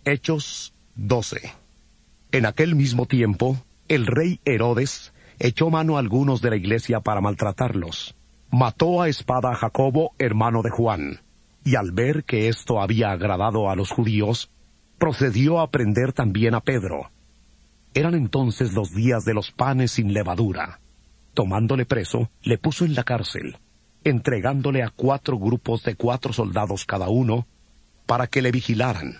Hechos 12. En aquel mismo tiempo, el rey Herodes echó mano a algunos de la iglesia para maltratarlos. Mató a espada a Jacobo, hermano de Juan, y al ver que esto había agradado a los judíos, procedió a prender también a Pedro. Eran entonces los días de los panes sin levadura. Tomándole preso, le puso en la cárcel, entregándole a 4 grupos de 4 soldados cada uno, para que le vigilaran.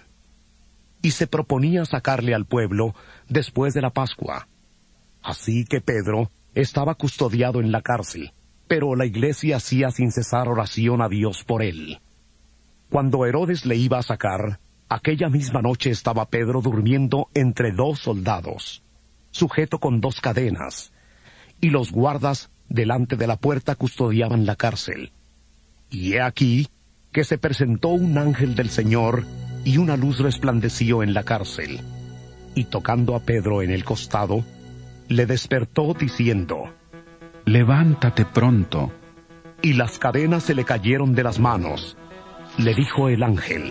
Y se proponía sacarle al pueblo después de la Pascua. Así que Pedro estaba custodiado en la cárcel, pero la iglesia hacía sin cesar oración a Dios por él. Cuando Herodes le iba a sacar, aquella misma noche estaba Pedro durmiendo entre 2 soldados, sujeto con 2 cadenas, y los guardas delante de la puerta custodiaban la cárcel. Y he aquí que se presentó un ángel del Señor, y una luz resplandeció en la cárcel. Y tocando a Pedro en el costado, le despertó diciendo: «Levántate pronto». Y las cadenas se le cayeron de las manos. Le dijo el ángel: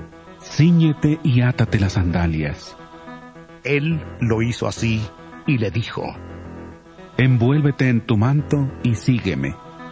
«Cíñete y átate las sandalias». Él lo hizo así, y le dijo: «Envuélvete en tu manto y sígueme».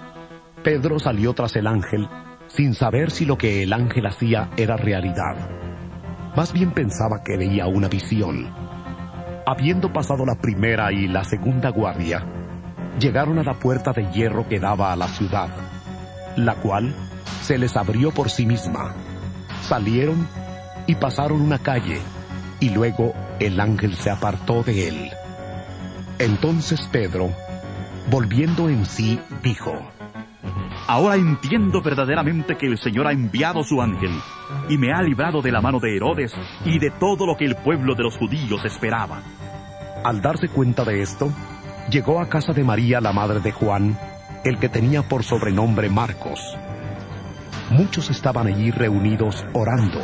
Pedro salió tras el ángel, sin saber si lo que el ángel hacía era realidad. Más bien pensaba que veía una visión. Habiendo pasado la primera y la segunda guardia, llegaron a la puerta de hierro que daba a la ciudad, la cual se les abrió por sí misma. Salieron y pasaron una calle, y luego el ángel se apartó de él. Entonces Pedro, volviendo en sí, dijo: «Ahora entiendo verdaderamente que el Señor ha enviado su ángel, y me ha librado de la mano de Herodes y de todo lo que el pueblo de los judíos esperaba». Al darse cuenta de esto, llegó a casa de María, la madre de Juan, el que tenía por sobrenombre Marcos. Muchos estaban allí reunidos orando.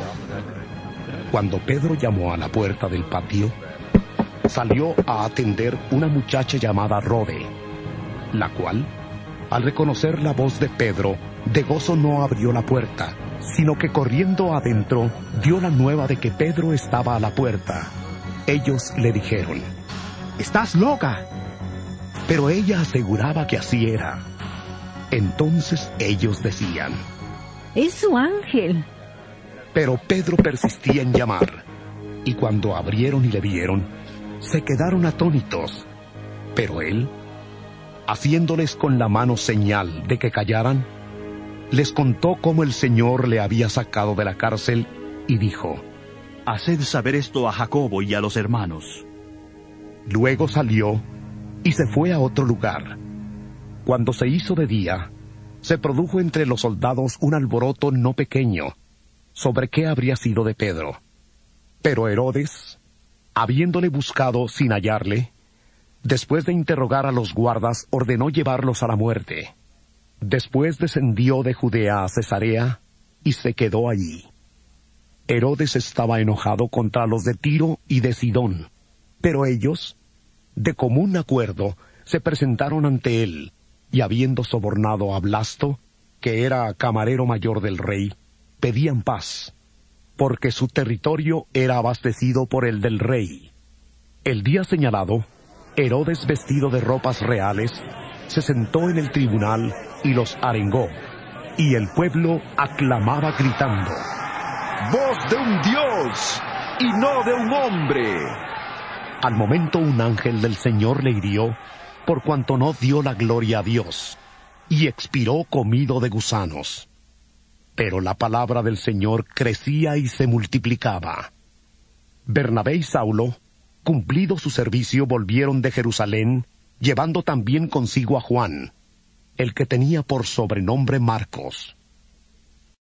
Cuando Pedro llamó a la puerta del patio, salió a atender una muchacha llamada Rode, la cual, al reconocer la voz de Pedro, de gozo no abrió la puerta, sino que corriendo adentro dio la nueva de que Pedro estaba a la puerta. Ellos le dijeron: «¿Estás loca?». Pero ella aseguraba que así era. Entonces ellos decían: «Es su ángel». Pero Pedro persistía en llamar, y cuando abrieron y le vieron, se quedaron atónitos. Pero él, haciéndoles con la mano señal de que callaran, les contó cómo el Señor le había sacado de la cárcel, y dijo: «Haced saber esto a Jacobo y a los hermanos». Luego salió y se fue a otro lugar. Cuando se hizo de día, se produjo entre los soldados un alboroto no pequeño sobre qué habría sido de Pedro. Pero Herodes, habiéndole buscado sin hallarle, después de interrogar a los guardas, ordenó llevarlos a la muerte. Después descendió de Judea a Cesarea y se quedó allí. Herodes estaba enojado contra los de Tiro y de Sidón, pero ellos, de común acuerdo, se presentaron ante él, y habiendo sobornado a Blasto, que era camarero mayor del rey, pedían paz, porque su territorio era abastecido por el del rey. El día señalado, Herodes, vestido de ropas reales, se sentó en el tribunal y los arengó, y el pueblo aclamaba gritando: «¡Voz de un Dios y no de un hombre!». Al momento un ángel del Señor le hirió, por cuanto no dio la gloria a Dios, y expiró comido de gusanos. Pero la palabra del Señor crecía y se multiplicaba. Bernabé y Saulo, cumplido su servicio, volvieron de Jerusalén, llevando también consigo a Juan, el que tenía por sobrenombre Marcos.